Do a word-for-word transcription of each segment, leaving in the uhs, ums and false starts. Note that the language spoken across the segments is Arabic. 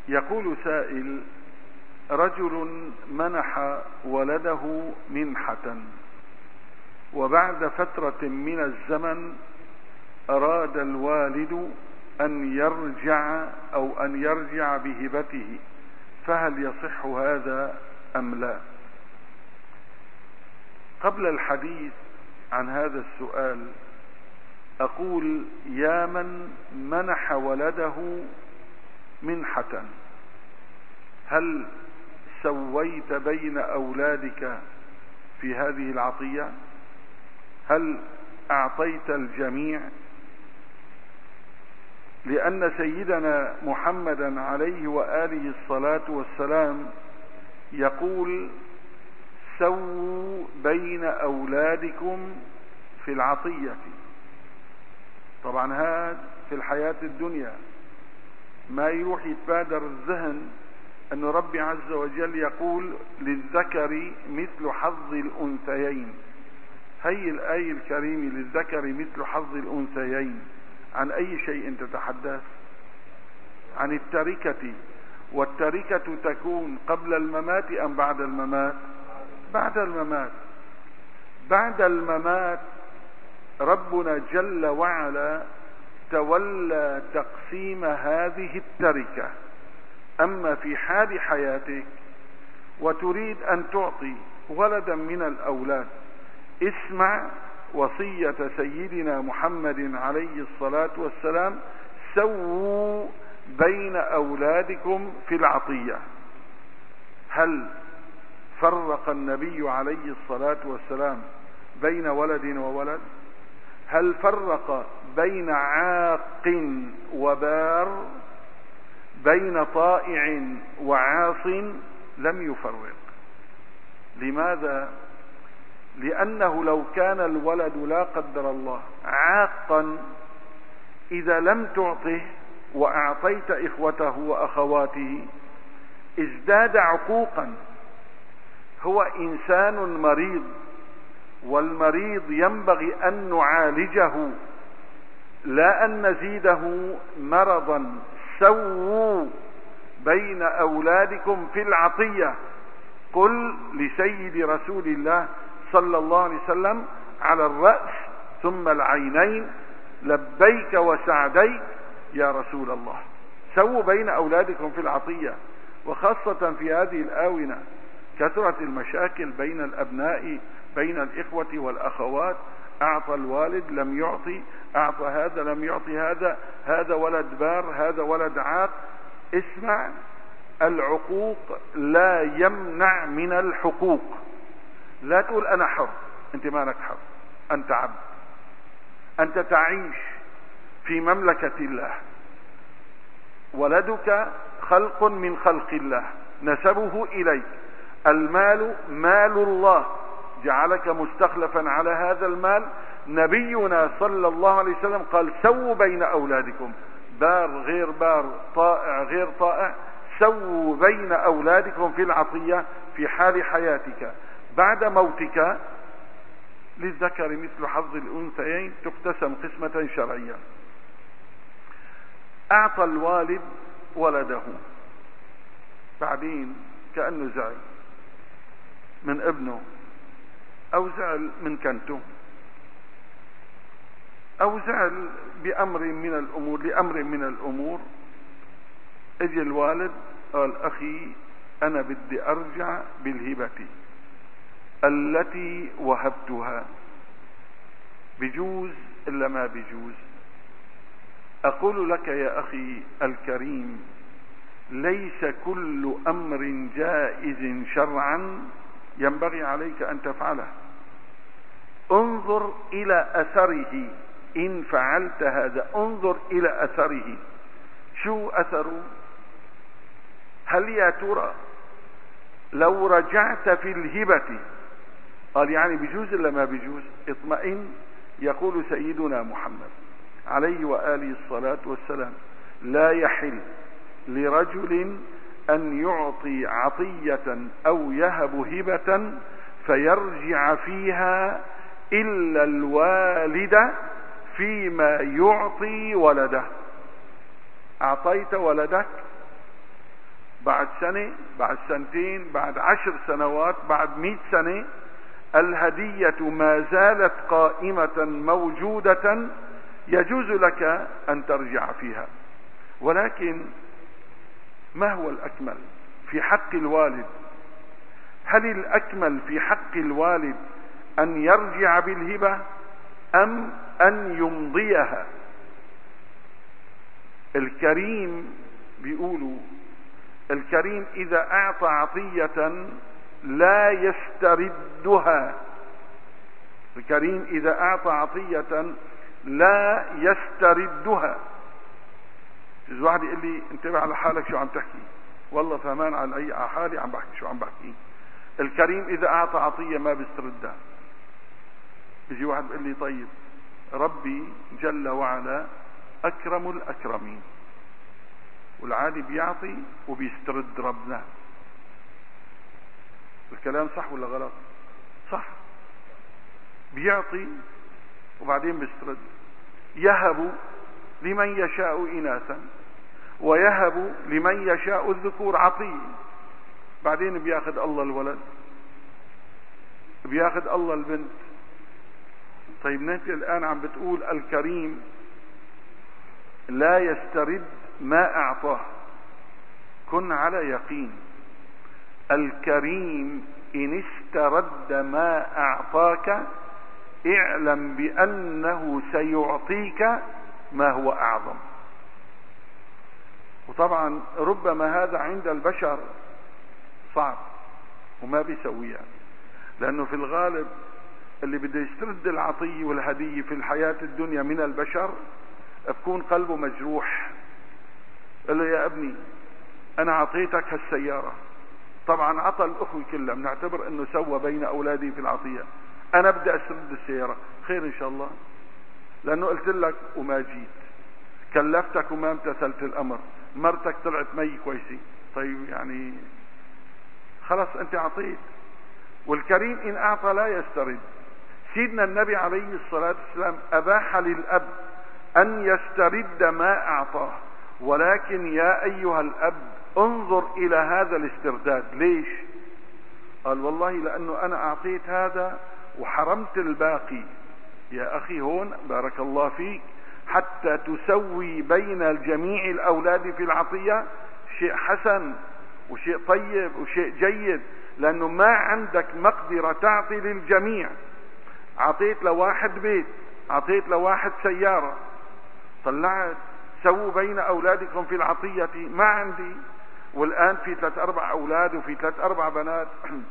يقول سائل: رجل منح ولده منحة، وبعد فترة من الزمن أراد الوالد أن يرجع أو أن يرجع بهبته، فهل يصح هذا أم لا؟ قبل الحديث عن هذا السؤال أقول: يا من منح ولده منحة، هل سويت بين أولادك في هذه العطية؟ هل أعطيت الجميع؟ لأن سيدنا محمدا عليه وآله الصلاة والسلام يقول: سووا بين أولادكم في العطية. طبعا هذا في الحياة الدنيا، ما يروح يتبادر الذهن أن ربي عز وجل يقول: للذكر مثل حظ الأنثيين. هي الآية الكريمة للذكر مثل حظ الأنثيين عن أي شيء تتحدث؟ عن التركة، والتركة تكون قبل الممات أم بعد الممات؟ بعد الممات. بعد الممات ربنا جل وعلا تولى تقسيم هذه التركة. أما في حال حياتك وتريد أن تعطي ولدا من الأولاد، اسمع وصية سيدنا محمد عليه الصلاة والسلام: سووا بين أولادكم في العطية. هل فرق النبي عليه الصلاة والسلام بين ولد وولد؟ هل فرق بين عاق وبار؟ بين طائع وعاص؟ لم يفرق. لماذا؟ لأنه لو كان الولد لا قدر الله عاقا، إذا لم تعطه وأعطيت إخوته وأخواته ازداد عقوقا. هو إنسان مريض، والمريض ينبغي أن نعالجه لا أن نزيده مرضا. سووا بين أولادكم في العطية. قل لسيد رسول الله صلى الله عليه وسلم: على الرأس ثم العينين، لبيك وسعديك يا رسول الله. سووا بين أولادكم في العطية. وخاصة في هذه الآونة كثرت المشاكل بين الأبناء، بين الإخوة والأخوات. أعطى الوالد لم يعطي، أعطى هذا لم يعطي هذا، هذا ولد بار، هذا ولد عاق. اسمع، العقوق لا يمنع من الحقوق. لا تقول أنا حر، أنت مالك حر، أنت عبد. أنت تعيش في مملكة الله، ولدك خلق من خلق الله، نسبه إليك، المال مال الله، جعلك مستخلفا على هذا المال. نبينا صلى الله عليه وسلم قال: سووا بين أولادكم، بار غير بار، طائع غير طائع، سووا بين أولادكم في العطية في حال حياتك. بعد موتك للذكر مثل حظ الأنثيين، تقتسم قسمة شرعية. أعطى الوالد ولده، بعدين كأنه زعل من ابنه، أو زعل من كنته، أو زعل بأمر من الأمور لأمر من الأمور. اجي الوالد قال: أخي أنا بدي أرجع بالهبة التي وهبتها. بجوز إلا ما بجوز؟ أقول لك يا أخي الكريم: ليس كل أمر جائز شرعا ينبغي عليك أن تفعله. انظر إلى أثره. إن فعلت هذا انظر إلى أثره. شو أثره؟ هل يا ترى لو رجعت في الهبة، قال يعني بجوز إلا ما بجوز؟ اطمئن. يقول سيدنا محمد عليه وآله الصلاة والسلام: لا يحل لرجل أن يعطي عطية أو يهب هبة فيرجع فيها إلا الوالد فيما يعطي ولده. أعطيت ولدك بعد سنة، بعد سنتين، بعد عشر سنوات، بعد مئة سنة، الهدية ما زالت قائمة موجودة، يجوز لك أن ترجع فيها. ولكن ما هو الأكمل في حق الوالد؟ هل الأكمل في حق الوالد أن يرجع بالهبة أم أن يمضيها؟ الكريم بيقولوا الكريم إذا أعطى عطية لا يستردها. الكريم إذا أعطى عطية لا يستردها. إذا واحد يقول لي انتبه على حالك شو عم تحكي، والله فهمان على أي حالي عم بحكي شو عم بحكي. الكريم إذا أعطى عطية ما بيستردها. يجي واحد بيقول لي طيب ربي جل وعلا أكرم الأكرمين، والعادي بيعطي وبيسترد ربنا. الكلام صح ولا غلط؟ صح، بيعطي وبعدين بيسترد. يهب لمن يشاء إناثا ويهب لمن يشاء الذكور، عطية بعدين بياخد الله الولد، بياخد الله البنت. طيب انت الآن عم بتقول الكريم لا يسترد ما أعطاه. كن على يقين، الكريم إن استرد ما أعطاك اعلم بأنه سيعطيك ما هو أعظم. وطبعا ربما هذا عند البشر صعب وما بيسويها، لأنه في الغالب اللي بده يسترد العطية والهدية في الحياة الدنيا من البشر بكون قلبه مجروح. قال له يا ابني أنا عطيتك هالسيارة، طبعا عطى الأخوة كلها، بنعتبر أنه سوى بين أولادي في العطية، أنا بدي أسترد السيارة. خير إن شاء الله، لأنه قلت لك وما جيت، كلفتك وما امتثلت الأمر، مرتك طلعت مي كويسة. طيب يعني خلاص أنت عطيت. والكريم إن أعطى لا يسترد. سيدنا النبي عليه الصلاة والسلام أباح للأب أن يسترد ما أعطاه، ولكن يا أيها الأب انظر إلى هذا الاسترداد. ليش؟ قال والله لأنه أنا أعطيت هذا وحرمت الباقي. يا أخي هون بارك الله فيك، حتى تسوي بين جميع الأولاد في العطية شيء حسن وشيء طيب وشيء جيد، لأنه ما عندك مقدرة تعطي للجميع. عطيت لواحد بيت، عطيت لواحد سيارة، طلعت سووا بين أولادكم في العطية، ما عندي، والآن في ثلاث أربع أولاد وفي ثلاث أربع بنات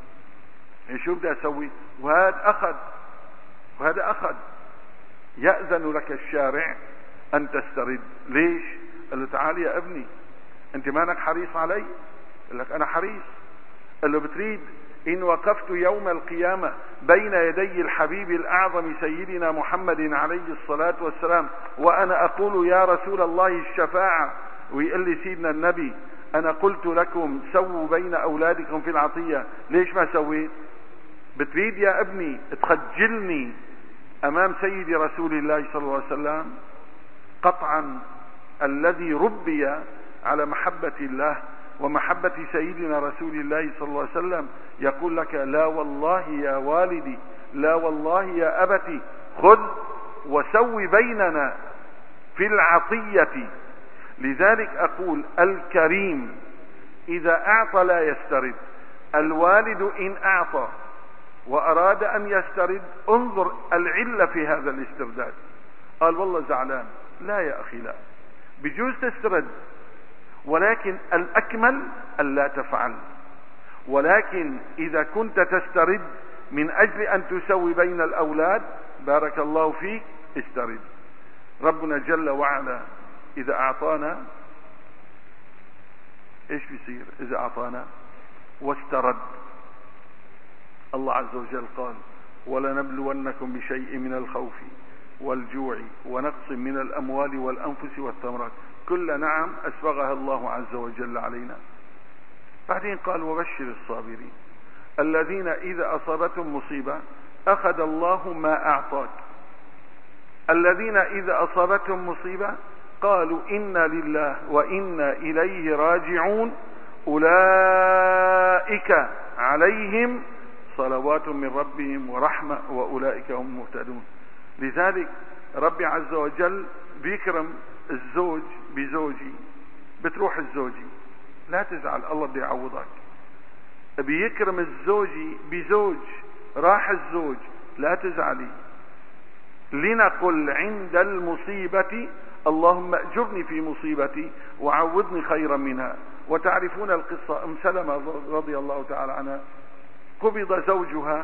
شو بدي أسوي؟ وهذا أخذ وهذا أخذ. يأذن لك الشارع أن تسترد. ليش؟ قال له تعال يا ابني أنت مانك حريص علي؟ قال لك أنا حريص. قال له بتريد إن وقفت يوم القيامة بين يدي الحبيب الأعظم سيدنا محمد عليه الصلاة والسلام وأنا أقول يا رسول الله الشفاعة، ويقول لي سيدنا النبي أنا قلت لكم سووا بين أولادكم في العطية، ليش ما سويت؟ بتريد يا ابني تخجلني أمام سيدي رسول الله صلى الله عليه وسلم؟ قطعا الذي ربي على محبة الله ومحبة سيدنا رسول الله صلى الله عليه وسلم يقول لك لا والله يا والدي، لا والله يا أبتي، خذ وسوي بيننا في العطية. لذلك أقول الكريم إذا أعطى لا يسترد. الوالد إن أعطى وأراد أن يسترد انظر العلة في هذا الاسترداد. قال والله زعلان، لا يا أخي لا، بجوز تسترد، ولكن الأكمل ألا تفعل. ولكن إذا كنت تسترد من أجل أن تسوي بين الأولاد بارك الله فيك استرد. ربنا جل وعلا إذا أعطانا إيش بيصير؟ إذا أعطانا واسترد، الله عز وجل قال ولنبلونكم بشيء من الخوف والجوع ونقص من الأموال والأنفس والثمرات، كل نعم أسبغها الله عز وجل علينا. بعدين قال وبشر الصابرين الذين إذا أصابتهم مصيبة أخذ الله ما أعطاك. الذين إذا أصابتهم مصيبة قالوا إنا لله وإنا إليه راجعون أولئك عليهم صلوات من ربهم ورحمة وأولئك هم المهتدون. لذلك ربي عز وجل بيكرم الزوج بزوجي، بتروح الزوجي لا تزعل، الله بده يعوضك. بيكرم الزوجي بزوج، راح الزوج لا تزعلي. لنقل عند المصيبة اللهم اجرني في مصيبتي وعوضني خيرا منها. وتعرفون القصة، ام سلمة رضي الله تعالى عنها قبض زوجها،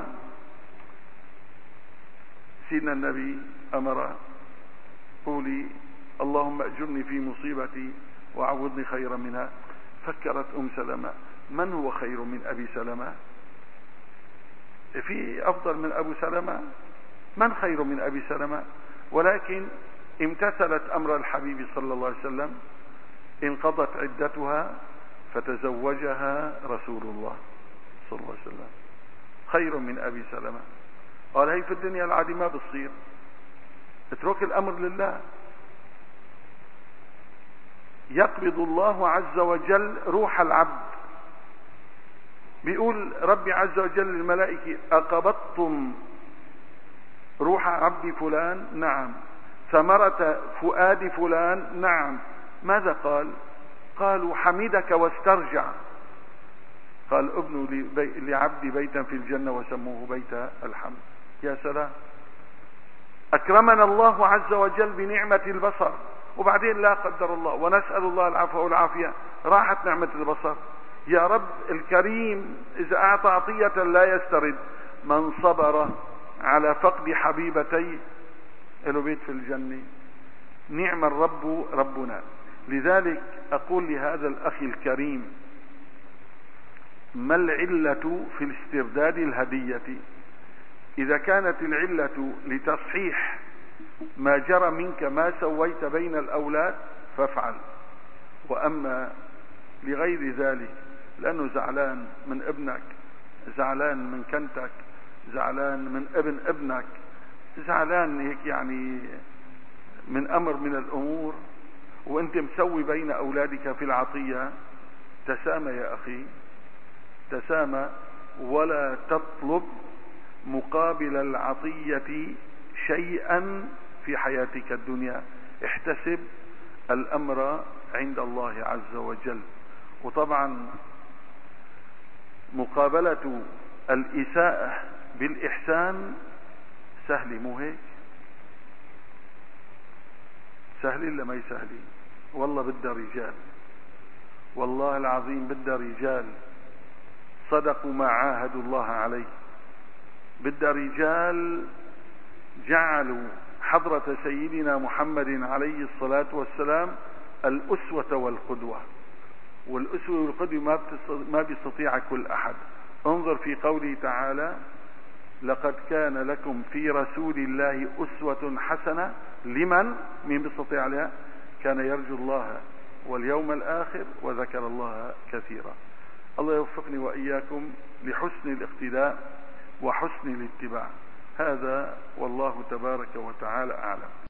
سيدنا النبي امر قولي اللهم اجرني في مصيبتي وعوضني خيرا منها. فكرت ام سلمة من هو خير من ابي سلمة؟ في افضل من ابو سلمة؟ من خير من ابي سلمة؟ ولكن امتثلت امر الحبيب صلى الله عليه وسلم، انقضت عدتها فتزوجها رسول الله صلى الله عليه وسلم. خير من ابي سلمة. قال هي في الدنيا العادي ما بتصير، اترك الامر لله. يقبض الله عز وجل روح العبد. بيقول ربي عز وجل للملائكة أقبضتم روح عبد فلان؟ نعم. ثمرة فؤاد فلان؟ نعم. ماذا قال؟ قالوا حمدك واسترجع. قال ابنوا لعبدي بيتا في الجنة وسموه بيت الحمد. يا سلام. أكرمنا الله عز وجل بنعمة البصر، وبعدين لا قدر الله ونسأل الله العفو والعافية راحت نعمة البصر. يا رب الكريم إذا أعطى عطية لا يسترد. من صبر على فقد حبيبتي له بيت في الجنة. نعم الرب ربنا. لذلك أقول لهذا الأخ الكريم ما العلة في الاسترداد الهدية؟ إذا كانت العلة لتصحيح ما جرى منك ما سويت بين الأولاد فافعل، وأما لغير ذلك لأنه زعلان من ابنك، زعلان من كنتك، زعلان من ابن ابنك، زعلان هيك يعني من أمر من الأمور، وانت مسوي بين أولادك في العطية، تسامى يا أخي، تسامى، ولا تطلب مقابل العطية شيئا في حياتك الدنيا. احتسب الأمر عند الله عز وجل. وطبعا مقابلة الإساءة بالإحسان سهل، مو هيك؟ سهل إلا ما يسهل؟ والله بدها رجال، والله العظيم بدها رجال صدقوا ما عاهدوا الله عليه. بدها رجال جعلوا حضرة سيدنا محمد عليه الصلاة والسلام الأسوة والقدوة. والأسوة والقدوة ما بيستطيع كل أحد. انظر في قوله تعالى لقد كان لكم في رسول الله أسوة حسنة لمن من بيستطيع عليها كان يرجو الله واليوم الآخر وذكر الله كثيرا. الله يوفقني وإياكم لحسن الاقتداء وحسن الاتباع. هذا والله تبارك وتعالى أعلم.